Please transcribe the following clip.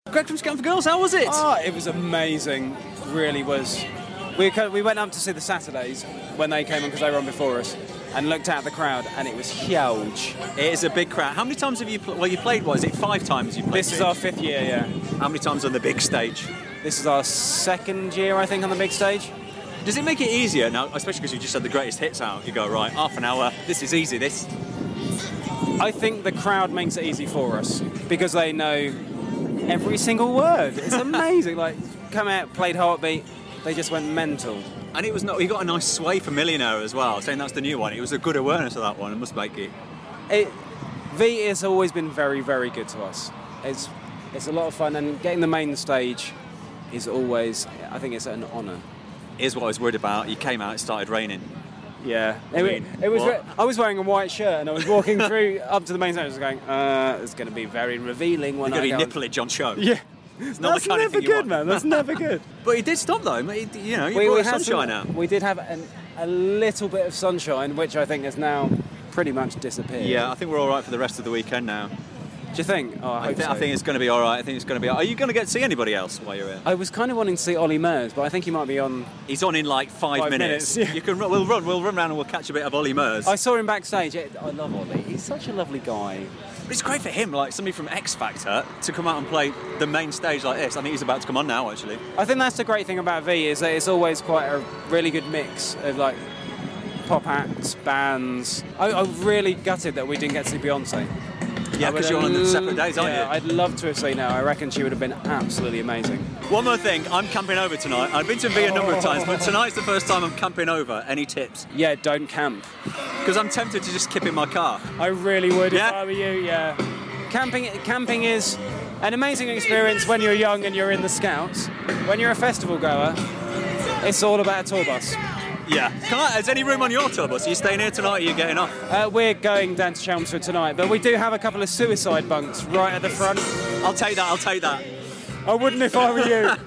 Greg from Scam for Girls, how was it? Oh, it was amazing. Really was. We went up to see the Saturdays when they came on because they were on before us, and looked out at the crowd, and it was huge. It is a big crowd. How many times have you you played, what is it, 5 times you played? This is our 5th year, yeah. How many times on the big stage? This is our 2nd year, I think, on the big stage. Does it make it easier now, especially because you just had the greatest hits out? You go, right, half an hour, this is easy, this. I think the crowd makes it easy for us because they know every single word. It's amazing. Like, come out, played Heartbeat, they just went mental. And it was not. You got a nice sway for Millionaire as well, saying that's the new one. It was a good awareness of that one. It must make it. V has always been very, very good to us. It's a lot of fun, and getting the main stage is always. I think it's an honour. Here's what I was worried about. You came out, it started raining. Yeah, it was. I was wearing a white shirt, and I was walking through up to the main stage. I was going, "It's going to be very revealing when You're I going go to be nipplage on show." Yeah. It's not That's the kind never of thing good, you want. man. That's never good. But he did stop though. You know, you brought the sunshine out. We did have a little bit of sunshine, which I think has now pretty much disappeared. Yeah, I think we're all right for the rest of the weekend now. Do you think? Oh, I think it's going to be all right. I think it's going to be. Are you going to get to see anybody else while you're here? I was kind of wanting to see Ollie Murs, but I think he might be on. He's on in like 5 minutes. Yeah. You can. We'll run around and we'll catch a bit of Ollie Murs. I saw him backstage. I love Ollie. He's such a lovely guy. But it's great for him, like somebody from X Factor, to come out and play the main stage like this. I think he's about to come on now, actually. I think that's the great thing about V is that it's always quite a really good mix of like pop acts, bands. I'm really gutted that we didn't get to see Beyonce. Yeah, because you're on the separate days, aren't you? I'd love to have seen her. I reckon she would have been absolutely amazing. One more thing, I'm camping over tonight. I've been to V a number of times, but tonight's the first time I'm camping over. Any tips? Yeah, don't camp. Because I'm tempted to just kip in my car. I really would if Yeah? I were you, yeah. Camping is an amazing experience when you're young and you're in the Scouts. When you're a festival goer, it's all about a tour bus. Yeah. Is any room on your tour bus? Are you staying here tonight or are you getting off? We're going down to Chelmsford tonight, but we do have a couple of suicide bunks right at the front. I'll take that. I wouldn't if I were you.